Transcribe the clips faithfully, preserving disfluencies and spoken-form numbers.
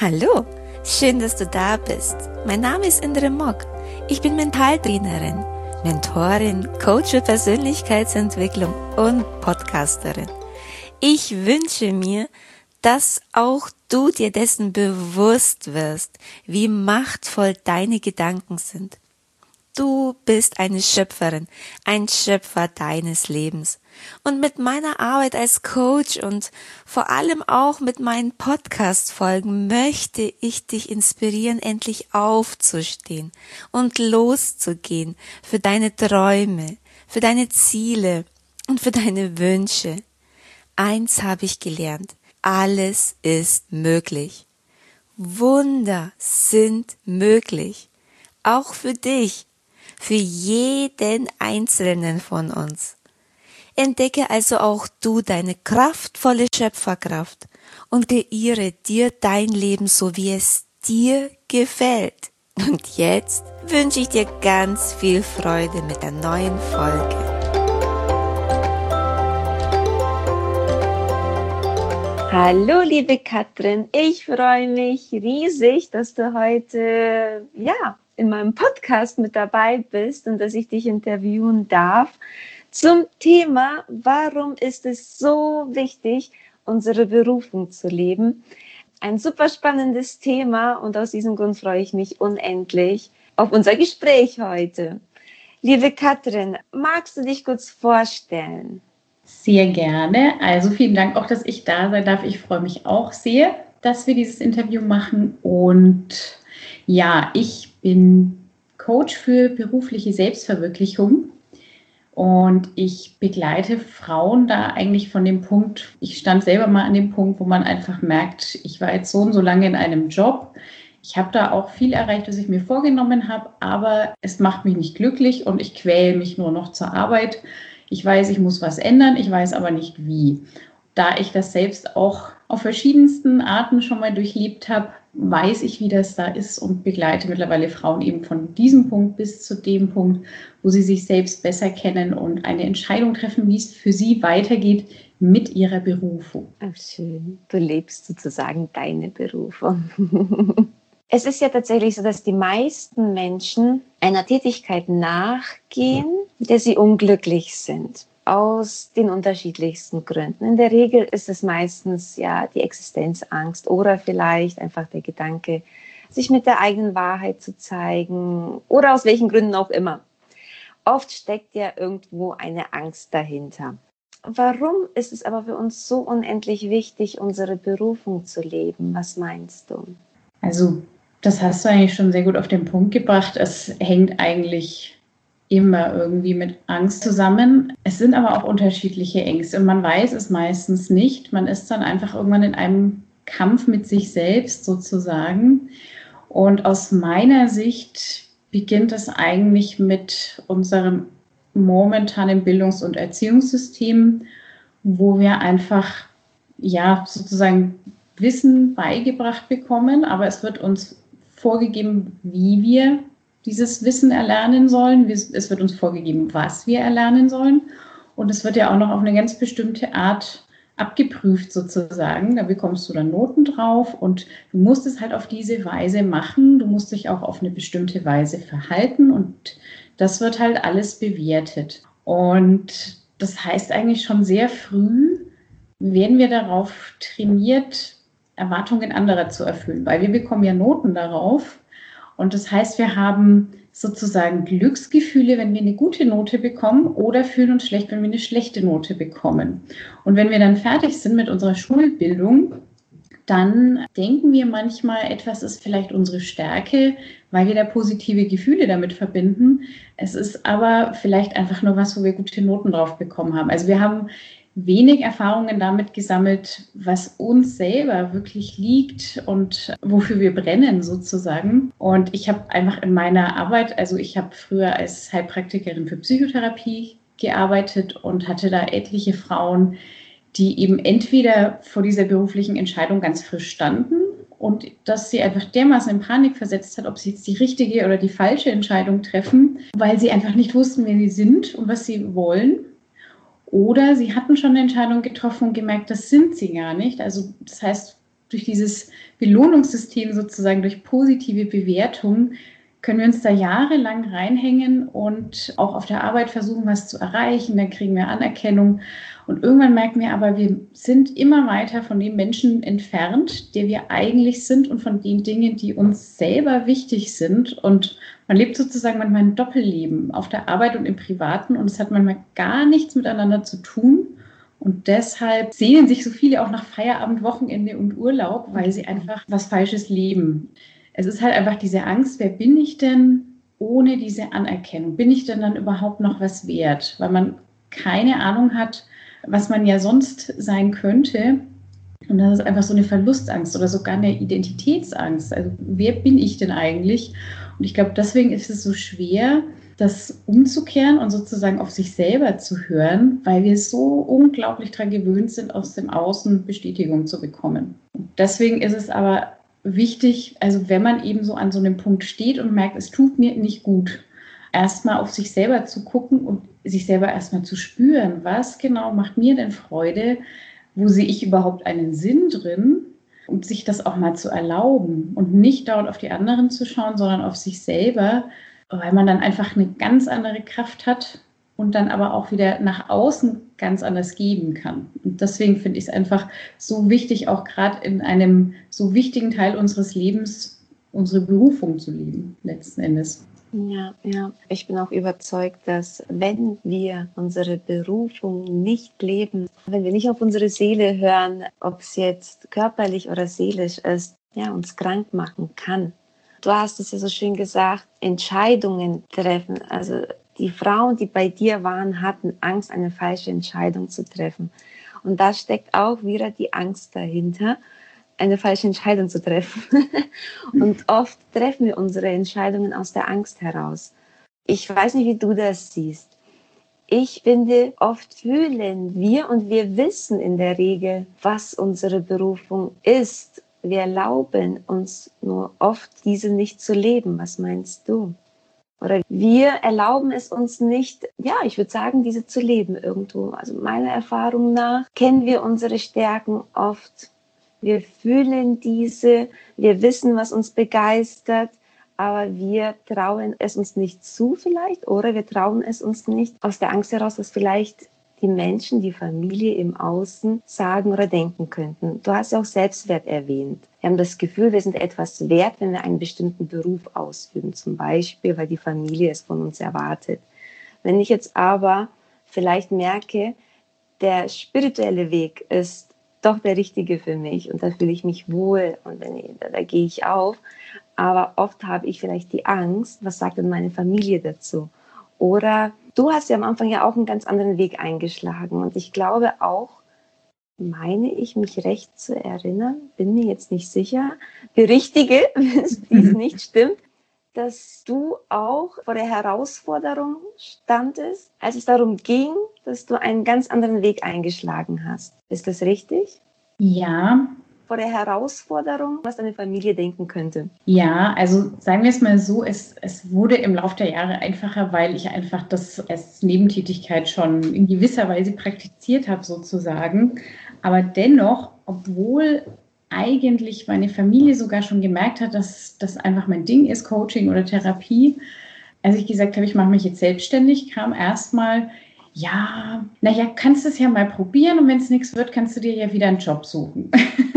Hallo, schön, dass du da bist. Mein Name ist Indre Mock. Ich bin Mentaltrainerin, Mentorin, Coach für Persönlichkeitsentwicklung und Podcasterin. Ich wünsche mir, dass auch du dir dessen bewusst wirst, wie machtvoll deine Gedanken sind. Du bist eine Schöpferin, ein Schöpfer deines Lebens. Und mit meiner Arbeit als Coach und vor allem auch mit meinen Podcast-Folgen möchte ich dich inspirieren, endlich aufzustehen und loszugehen für deine Träume, für deine Ziele und für deine Wünsche. Eins habe ich gelernt: Alles ist möglich. Wunder sind möglich. Auch für dich. Für jeden Einzelnen von uns. Entdecke also auch du deine kraftvolle Schöpferkraft und kreiere dir dein Leben so, wie es dir gefällt. Und jetzt wünsche ich dir ganz viel Freude mit der neuen Folge. Hallo liebe Katrin, ich freue mich riesig, dass du heute, ja, in meinem Podcast mit dabei bist und dass ich dich interviewen darf zum Thema, warum ist es so wichtig, unsere Berufung zu leben. Ein super spannendes Thema und aus diesem Grund freue ich mich unendlich auf unser Gespräch heute. Liebe Katrin, magst du dich kurz vorstellen? Sehr gerne. Also vielen Dank auch, dass ich da sein darf. Ich freue mich auch sehr, dass wir dieses Interview machen. Und ja, ich bin Coach für berufliche Selbstverwirklichung und ich begleite Frauen da eigentlich von dem Punkt, ich stand selber mal an dem Punkt, wo man einfach merkt, ich war jetzt so und so lange in einem Job. Ich habe da auch viel erreicht, was ich mir vorgenommen habe, aber es macht mich nicht glücklich und ich quäle mich nur noch zur Arbeit. Ich weiß, ich muss was ändern, ich weiß aber nicht wie. Da ich das selbst auch auf verschiedensten Arten schon mal durchlebt habe, weiß ich, wie das da ist und begleite mittlerweile Frauen eben von diesem Punkt bis zu dem Punkt, wo sie sich selbst besser kennen und eine Entscheidung treffen, wie es für sie weitergeht mit ihrer Berufung. Ach, schön. Du lebst sozusagen deine Berufung. Es ist ja tatsächlich so, dass die meisten Menschen einer Tätigkeit nachgehen, mit der sie unglücklich sind. Aus den unterschiedlichsten Gründen. In der Regel ist es meistens ja die Existenzangst oder vielleicht einfach der Gedanke, sich mit der eigenen Wahrheit zu zeigen oder aus welchen Gründen auch immer. Oft steckt ja irgendwo eine Angst dahinter. Warum ist es aber für uns so unendlich wichtig, unsere Berufung zu leben? Was meinst du? Also das hast du eigentlich schon sehr gut auf den Punkt gebracht. Es hängt eigentlich immer irgendwie mit Angst zusammen. Es sind aber auch unterschiedliche Ängste und man weiß es meistens nicht. Man ist dann einfach irgendwann in einem Kampf mit sich selbst sozusagen. Und aus meiner Sicht beginnt es eigentlich mit unserem momentanen Bildungs- und Erziehungssystem, wo wir einfach ja sozusagen Wissen beigebracht bekommen, aber es wird uns vorgegeben, wie wir dieses Wissen erlernen sollen. Es wird uns vorgegeben, was wir erlernen sollen. Und es wird ja auch noch auf eine ganz bestimmte Art abgeprüft sozusagen. Da bekommst du dann Noten drauf und du musst es halt auf diese Weise machen. Du musst dich auch auf eine bestimmte Weise verhalten und das wird halt alles bewertet. Und das heißt eigentlich schon sehr früh werden wir darauf trainiert, Erwartungen anderer zu erfüllen, weil wir bekommen ja Noten darauf. Und das heißt, wir haben sozusagen Glücksgefühle, wenn wir eine gute Note bekommen oder fühlen uns schlecht, wenn wir eine schlechte Note bekommen. Und wenn wir dann fertig sind mit unserer Schulbildung, dann denken wir manchmal, etwas ist vielleicht unsere Stärke, weil wir da positive Gefühle damit verbinden. Es ist aber vielleicht einfach nur was, wo wir gute Noten drauf bekommen haben. Also wir haben wenig Erfahrungen damit gesammelt, was uns selber wirklich liegt und wofür wir brennen sozusagen. Und ich habe einfach in meiner Arbeit, also ich habe früher als Heilpraktikerin für Psychotherapie gearbeitet und hatte da etliche Frauen, die eben entweder vor dieser beruflichen Entscheidung ganz frisch standen und dass sie einfach dermaßen in Panik versetzt hat, ob sie jetzt die richtige oder die falsche Entscheidung treffen, weil sie einfach nicht wussten, wer sie sind und was sie wollen. Oder sie hatten schon eine Entscheidung getroffen und gemerkt, das sind sie gar nicht. Also das heißt, durch dieses Belohnungssystem sozusagen, durch positive Bewertung, können wir uns da jahrelang reinhängen und auch auf der Arbeit versuchen, was zu erreichen. Dann kriegen wir Anerkennung. Und irgendwann merken wir aber, wir sind immer weiter von dem Menschen entfernt, der wir eigentlich sind und von den Dingen, die uns selber wichtig sind. Und man lebt sozusagen manchmal ein Doppelleben auf der Arbeit und im Privaten und es hat manchmal gar nichts miteinander zu tun. Und deshalb sehnen sich so viele auch nach Feierabend, Wochenende und Urlaub, weil sie einfach was Falsches leben. Es ist halt einfach diese Angst, wer bin ich denn ohne diese Anerkennung? Bin ich denn dann überhaupt noch was wert? Weil man keine Ahnung hat, was man ja sonst sein könnte. Und das ist einfach so eine Verlustangst oder sogar eine Identitätsangst. Also wer bin ich denn eigentlich? Und ich glaube, deswegen ist es so schwer, das umzukehren und sozusagen auf sich selber zu hören, weil wir so unglaublich daran gewöhnt sind, aus dem Außen Bestätigung zu bekommen. Und deswegen ist es aber wichtig, also wenn man eben so an so einem Punkt steht und merkt, es tut mir nicht gut, erstmal auf sich selber zu gucken und sich selber erstmal zu spüren, was genau macht mir denn Freude, wo sehe ich überhaupt einen Sinn drin und sich das auch mal zu erlauben und nicht dauernd auf die anderen zu schauen, sondern auf sich selber, weil man dann einfach eine ganz andere Kraft hat und dann aber auch wieder nach außen ganz anders geben kann. Und deswegen finde ich es einfach so wichtig, auch gerade in einem so wichtigen Teil unseres Lebens unsere Berufung zu leben, letzten Endes. Ja, ja. Ich bin auch überzeugt, dass wenn wir unsere Berufung nicht leben, wenn wir nicht auf unsere Seele hören, ob es jetzt körperlich oder seelisch ist, ja, uns krank machen kann. Du hast es ja so schön gesagt, Entscheidungen treffen. Also die Frauen, die bei dir waren, hatten Angst, eine falsche Entscheidung zu treffen. Und da steckt auch wieder die Angst dahinter, eine falsche Entscheidung zu treffen. Und oft treffen wir unsere Entscheidungen aus der Angst heraus. Ich weiß nicht, wie du das siehst. Ich finde, oft fühlen wir und wir wissen in der Regel, was unsere Berufung ist. Wir erlauben uns nur oft, diese nicht zu leben. Was meinst du? Oder wir erlauben es uns nicht, ja, ich würde sagen, diese zu leben irgendwo. Also meiner Erfahrung nach kennen wir unsere Stärken oft. Wir fühlen diese, wir wissen, was uns begeistert, aber wir trauen es uns nicht zu vielleicht oder wir trauen es uns nicht aus der Angst heraus, dass vielleicht die Menschen, die Familie im Außen sagen oder denken könnten. Du hast ja auch Selbstwert erwähnt. Wir haben das Gefühl, wir sind etwas wert, wenn wir einen bestimmten Beruf ausüben, zum Beispiel, weil die Familie es von uns erwartet. Wenn ich jetzt aber vielleicht merke, der spirituelle Weg ist doch der richtige für mich und da fühle ich mich wohl und wenn ich, da, da gehe ich auf, aber oft habe ich vielleicht die Angst, was sagt denn meine Familie dazu? Oder du hast ja am Anfang ja auch einen ganz anderen Weg eingeschlagen und ich glaube auch, meine ich mich recht zu erinnern, bin mir jetzt nicht sicher, berichtige, wenn es dies nicht stimmt, dass du auch vor der Herausforderung standest, als es darum ging, dass du einen ganz anderen Weg eingeschlagen hast. Ist das richtig? Ja. Vor der Herausforderung, was deine Familie denken könnte. Ja, also sagen wir es mal so, es, es wurde im Laufe der Jahre einfacher, weil ich einfach das als Nebentätigkeit schon in gewisser Weise praktiziert habe sozusagen. Aber dennoch, obwohl eigentlich meine Familie sogar schon gemerkt hat, dass das einfach mein Ding ist, Coaching oder Therapie, als ich gesagt habe, ich mache mich jetzt selbstständig, kam erstmal, ja, naja, kannst du es ja mal probieren und wenn es nichts wird, kannst du dir ja wieder einen Job suchen.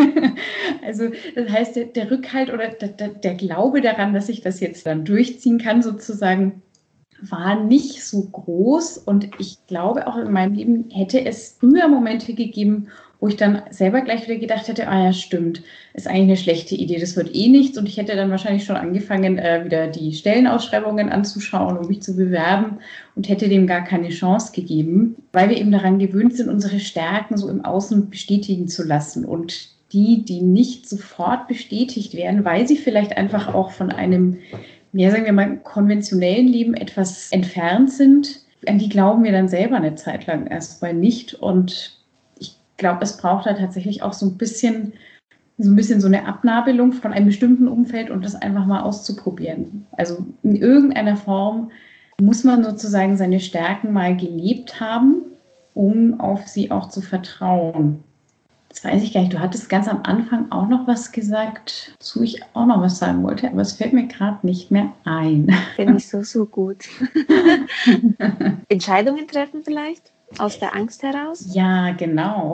Also das heißt, der, der Rückhalt oder der, der, der Glaube daran, dass ich das jetzt dann durchziehen kann, sozusagen, war nicht so groß. Und ich glaube, auch in meinem Leben hätte es früher Momente gegeben, wo ich dann selber gleich wieder gedacht hätte, ah ja, stimmt, ist eigentlich eine schlechte Idee, das wird eh nichts. Und ich hätte dann wahrscheinlich schon angefangen, äh, wieder die Stellenausschreibungen anzuschauen, um mich zu bewerben und hätte dem gar keine Chance gegeben, weil wir eben daran gewöhnt sind, unsere Stärken so im Außen bestätigen zu lassen. Und die, die nicht sofort bestätigt werden, weil sie vielleicht einfach auch von einem, ja, sagen wir mal, konventionellen Leben etwas entfernt sind, an die glauben wir dann selber eine Zeit lang erstmal nicht. Und ich glaube, es braucht da tatsächlich auch so ein bisschen, so ein bisschen so eine Abnabelung von einem bestimmten Umfeld und das einfach mal auszuprobieren. Also in irgendeiner Form muss man sozusagen seine Stärken mal gelebt haben, um auf sie auch zu vertrauen. Jetzt weiß ich gar nicht, du hattest ganz am Anfang auch noch was gesagt, wozu ich auch noch was sagen wollte, aber es fällt mir gerade nicht mehr ein. Finde ich so, so gut. Entscheidungen treffen vielleicht? Aus der Angst heraus? Ja, genau.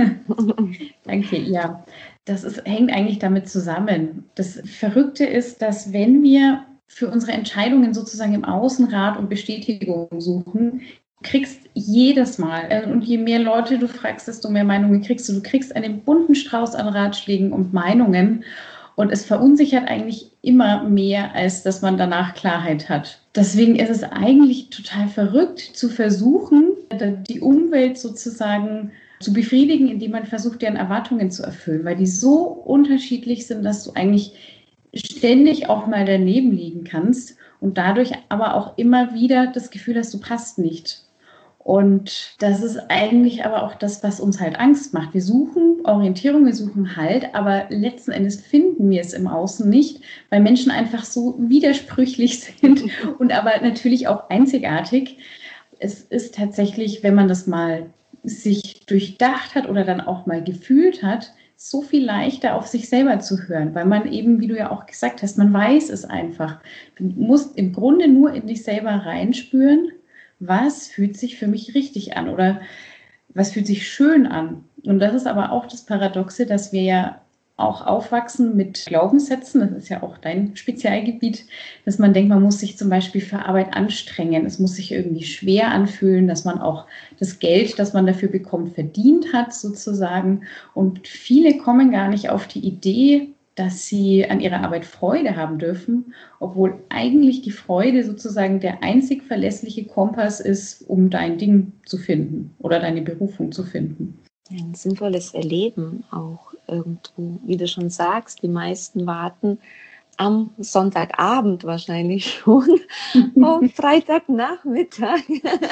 Danke, ja. Das ist, hängt eigentlich damit zusammen. Das Verrückte ist, dass wenn wir für unsere Entscheidungen sozusagen im Außenrat und Bestätigung suchen, kriegst jedes Mal, und je mehr Leute du fragst, desto mehr Meinungen kriegst du. Du kriegst einen bunten Strauß an Ratschlägen und Meinungen und es verunsichert eigentlich immer mehr, als dass man danach Klarheit hat. Deswegen ist es eigentlich total verrückt zu versuchen, die Umwelt sozusagen zu befriedigen, indem man versucht, deren Erwartungen zu erfüllen, weil die so unterschiedlich sind, dass du eigentlich ständig auch mal daneben liegen kannst und dadurch aber auch immer wieder das Gefühl hast, du passt nicht. Und das ist eigentlich aber auch das, was uns halt Angst macht. Wir suchen Orientierung, wir suchen Halt, aber letzten Endes finden wir es im Außen nicht, weil Menschen einfach so widersprüchlich sind und aber natürlich auch einzigartig. Es ist tatsächlich, wenn man das mal sich durchdacht hat oder dann auch mal gefühlt hat, so viel leichter auf sich selber zu hören, weil man eben, wie du ja auch gesagt hast, man weiß es einfach. Du musst im Grunde nur in dich selber reinspüren, was fühlt sich für mich richtig an oder was fühlt sich schön an. Und das ist aber auch das Paradoxe, dass wir ja auch aufwachsen mit Glaubenssätzen, das ist ja auch dein Spezialgebiet, dass man denkt, man muss sich zum Beispiel für Arbeit anstrengen, es muss sich irgendwie schwer anfühlen, dass man auch das Geld, das man dafür bekommt, verdient hat sozusagen. Und viele kommen gar nicht auf die Idee, dass sie an ihrer Arbeit Freude haben dürfen, obwohl eigentlich die Freude sozusagen der einzig verlässliche Kompass ist, um dein Ding zu finden oder deine Berufung zu finden. Ein sinnvolles Erleben auch irgendwo, wie du schon sagst, die meisten warten am Sonntagabend wahrscheinlich schon auf Freitagnachmittag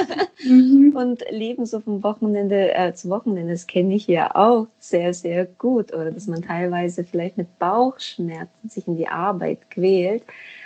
mhm. und leben so vom Wochenende äh, zu Wochenende. Das kenne ich ja auch sehr, sehr gut. Oder dass man teilweise vielleicht mit Bauchschmerzen sich in die Arbeit quält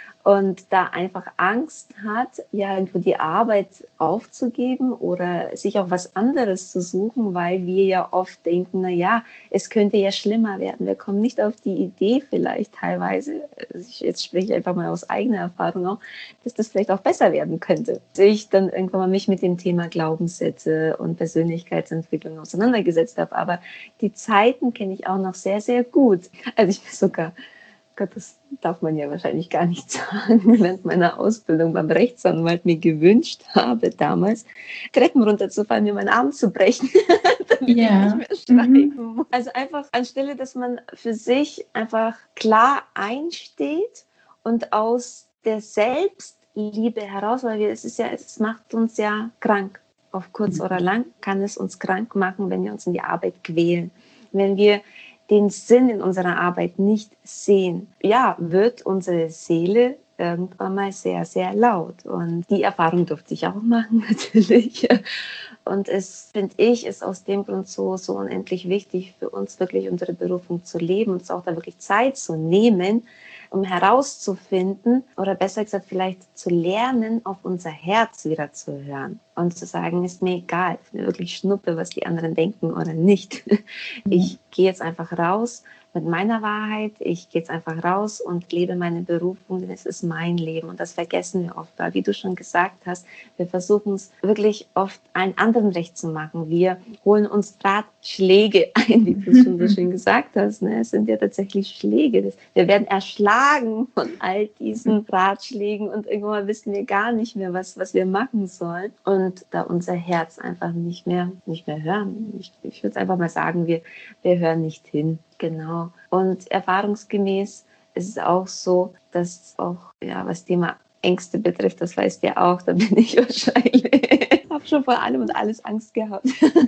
und da einfach Angst hat, ja, irgendwo die Arbeit aufzugeben oder sich auch was anderes zu suchen, weil wir ja oft denken, na ja, es könnte ja schlimmer werden. Wir kommen nicht auf die Idee vielleicht teilweise, jetzt spreche ich einfach mal aus eigener Erfahrung auch, dass das vielleicht auch besser werden könnte. Ich dann irgendwann mal mich mit dem Thema Glaubenssätze und Persönlichkeitsentwicklung auseinandergesetzt habe, aber die Zeiten kenne ich auch noch sehr, sehr gut. Also ich bin sogar Gott, das darf man ja wahrscheinlich gar nicht sagen, während meiner Ausbildung beim Rechtsanwalt mir gewünscht habe, damals Treppen runterzufallen, mir meinen Arm zu brechen, damit ja. ich nicht mehr schreiben muss. Also einfach anstelle, dass man für sich einfach klar einsteht und aus der Selbstliebe heraus, weil wir, es ist ja, es macht uns ja krank. Auf kurz oder lang kann es uns krank machen, wenn wir uns in die Arbeit quälen. Wenn wir den Sinn in unserer Arbeit nicht sehen, ja, wird unsere Seele irgendwann mal sehr, sehr laut. Und die Erfahrung durfte ich auch machen, natürlich. Und es, finde ich, ist aus dem Grund so, so unendlich wichtig für uns, wirklich unsere Berufung zu leben und uns auch da wirklich Zeit zu nehmen, um herauszufinden oder besser gesagt vielleicht zu lernen, auf unser Herz wieder zu hören und zu sagen, ist mir egal, ist mir wirklich Schnuppe, was die anderen denken oder nicht. Ich gehe jetzt einfach raus mit meiner Wahrheit, ich gehe jetzt einfach raus und lebe meine Berufung, denn es ist mein Leben und das vergessen wir oft, weil wie du schon gesagt hast, wir versuchen es wirklich oft allen anderen recht zu machen. Wir holen uns Ratschläge ein, wie du es schon so schön gesagt hast. Ne? Es sind ja tatsächlich Schläge. Wir werden erschlagen von all diesen Ratschlägen und irgendwann wissen wir gar nicht mehr, was, was wir machen sollen. Und da unser Herz einfach nicht mehr, nicht mehr hören. Ich, ich würde einfach mal sagen, wir, wir hören nicht hin. Genau. Und erfahrungsgemäß ist es auch so, dass auch, ja, was Thema Ängste betrifft, das weißt du ja auch, da bin ich wahrscheinlich, ich habe schon vor allem und alles Angst gehabt,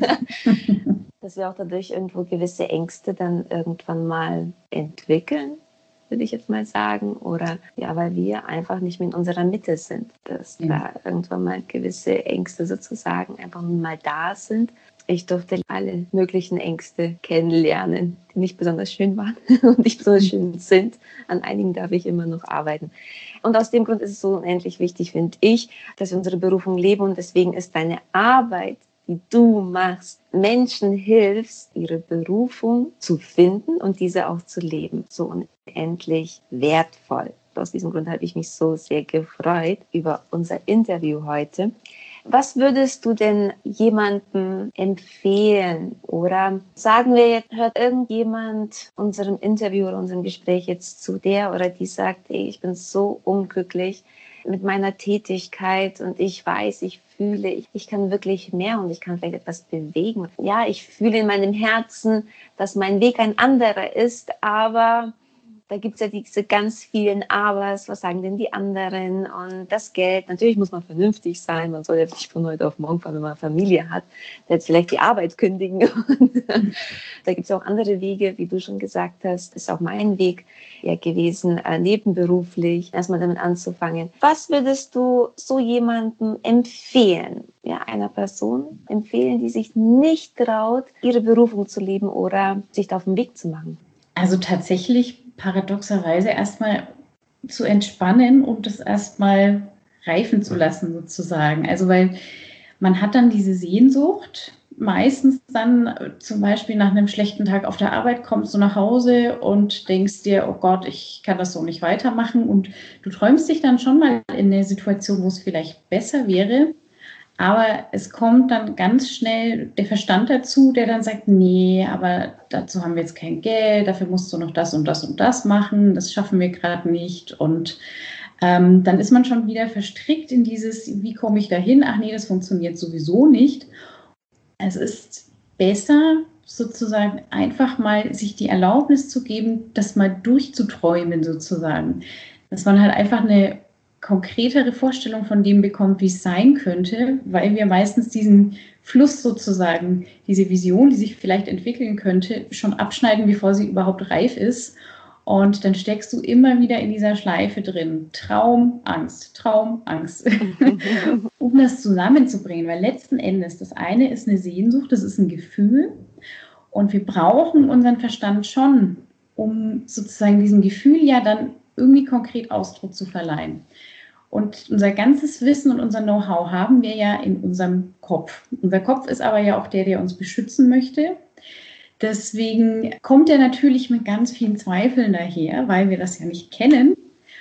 dass wir auch dadurch irgendwo gewisse Ängste dann irgendwann mal entwickeln, würde ich jetzt mal sagen, oder ja, weil wir einfach nicht mehr in unserer Mitte sind, dass ja. da irgendwann mal gewisse Ängste sozusagen einfach mal da sind. Ich durfte alle möglichen Ängste kennenlernen, die nicht besonders schön waren und nicht besonders schön sind. An einigen darf ich immer noch arbeiten. Und aus dem Grund ist es so unendlich wichtig, finde ich, dass wir unsere Berufung leben. Und deswegen ist deine Arbeit die du machst, Menschen hilfst, ihre Berufung zu finden und diese auch zu leben. So unendlich wertvoll. Aus diesem Grund habe ich mich so sehr gefreut über unser Interview heute. Was würdest du denn jemandem empfehlen? Oder sagen wir jetzt, hört irgendjemand unserem Interview oder unserem Gespräch jetzt zu, der oder die sagt, ey, ich bin so unglücklich mit meiner Tätigkeit und ich weiß, ich fühle, ich, ich kann wirklich mehr und ich kann vielleicht etwas bewegen. Ja, ich fühle in meinem Herzen, dass mein Weg ein anderer ist, aber da gibt es ja diese ganz vielen Abers, was sagen denn die anderen und das Geld. Natürlich muss man vernünftig sein, man soll ja nicht von heute auf morgen, wenn man eine Familie hat, jetzt vielleicht die Arbeit kündigen. Da gibt es auch andere Wege, wie du schon gesagt hast, ist auch mein Weg ja gewesen, äh, nebenberuflich erstmal damit anzufangen. Was würdest du so jemandem empfehlen, ja, einer Person empfehlen, die sich nicht traut, ihre Berufung zu leben oder sich da auf den Weg zu machen? Also tatsächlich paradoxerweise erstmal zu entspannen und das erstmal reifen zu lassen sozusagen. Also weil man hat dann diese Sehnsucht, meistens dann zum Beispiel nach einem schlechten Tag auf der Arbeit kommst du nach Hause und denkst dir, oh Gott, ich kann das so nicht weitermachen und du träumst dich dann schon mal in eine Situation, wo es vielleicht besser wäre. Aber es kommt dann ganz schnell der Verstand dazu, der dann sagt, nee, aber dazu haben wir jetzt kein Geld, dafür musst du noch das und das und das machen, das schaffen wir gerade nicht. Und ähm, dann ist man schon wieder verstrickt in dieses, wie komme ich da hin? Ach nee, das funktioniert sowieso nicht. Es ist besser, sozusagen einfach mal sich die Erlaubnis zu geben, das mal durchzuträumen sozusagen. Dass man halt einfach eine konkretere Vorstellung von dem bekommt, wie es sein könnte, weil wir meistens diesen Fluss sozusagen, diese Vision, die sich vielleicht entwickeln könnte, schon abschneiden, bevor sie überhaupt reif ist. Und dann steckst du immer wieder in dieser Schleife drin. Traum, Angst, Traum, Angst. Um das zusammenzubringen, weil letzten Endes, das eine ist eine Sehnsucht, das ist ein Gefühl. Und wir brauchen unseren Verstand schon, um sozusagen diesem Gefühl ja dann irgendwie konkret Ausdruck zu verleihen. Und unser ganzes Wissen und unser Know-how haben wir ja in unserem Kopf. Unser Kopf ist aber ja auch der, der uns beschützen möchte. Deswegen kommt er natürlich mit ganz vielen Zweifeln daher, weil wir das ja nicht kennen.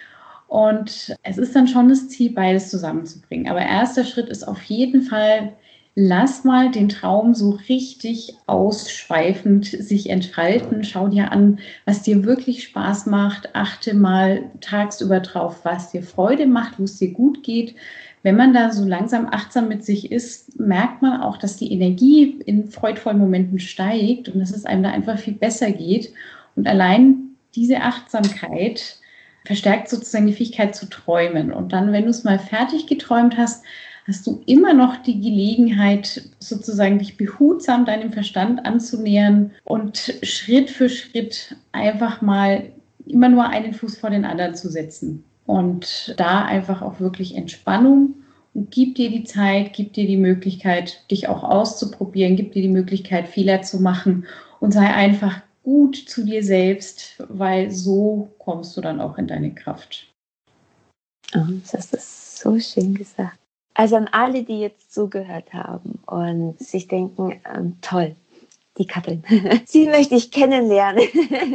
Und es ist dann schon das Ziel, beides zusammenzubringen. Aber erster Schritt ist auf jeden Fall, lass mal den Traum so richtig ausschweifend sich entfalten. Schau dir an, was dir wirklich Spaß macht. Achte mal tagsüber drauf, was dir Freude macht, wo es dir gut geht. Wenn man da so langsam achtsam mit sich ist, merkt man auch, dass die Energie in freudvollen Momenten steigt und dass es einem da einfach viel besser geht. Und allein diese Achtsamkeit verstärkt sozusagen die Fähigkeit zu träumen. Und dann, wenn du es mal fertig geträumt hast, hast du immer noch die Gelegenheit, sozusagen dich behutsam deinem Verstand anzunähern und Schritt für Schritt einfach mal immer nur einen Fuß vor den anderen zu setzen. Und da einfach auch wirklich Entspannung und gib dir die Zeit, gib dir die Möglichkeit, dich auch auszuprobieren, gib dir die Möglichkeit, Fehler zu machen und sei einfach gut zu dir selbst, weil so kommst du dann auch in deine Kraft. Oh, das ist so schön gesagt. Also an alle, die jetzt zugehört haben und sich denken, ähm, toll, die Katrin, sie möchte ich kennenlernen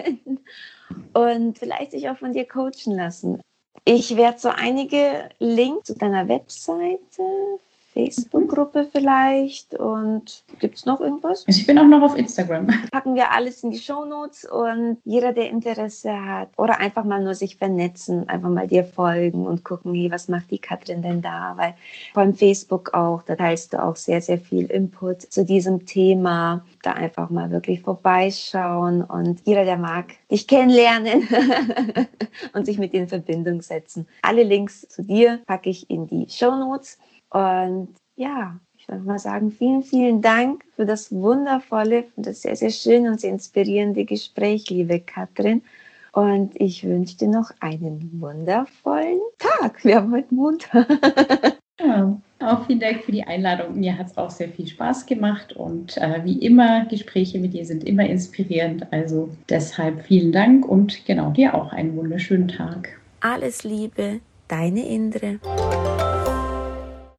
und vielleicht sich auch von dir coachen lassen. Ich werde so einige Links zu deiner Webseite, Facebook-Gruppe vielleicht und gibt es noch irgendwas? Ich bin auch noch auf Instagram. Packen wir alles in die Shownotes und jeder, der Interesse hat oder einfach mal nur sich vernetzen, einfach mal dir folgen und gucken, hey, was macht die Katrin denn da? Weil vor allem Facebook auch, da teilst du auch sehr, sehr viel Input zu diesem Thema. Da einfach mal wirklich vorbeischauen und jeder, der mag, dich kennenlernen und sich mit dir in Verbindung setzen. Alle Links zu dir packe ich in die Shownotes. Und ja, ich würde mal sagen, vielen, vielen Dank für das wundervolle, für das sehr, sehr schöne und sehr inspirierende Gespräch, liebe Katrin. Und ich wünsche dir noch einen wundervollen Tag. Wir haben heute Montag. Ja, auch vielen Dank für die Einladung. Mir hat es auch sehr viel Spaß gemacht und äh, wie immer, Gespräche mit dir sind immer inspirierend. Also deshalb vielen Dank und genau dir auch einen wunderschönen Tag. Alles Liebe, deine Indre.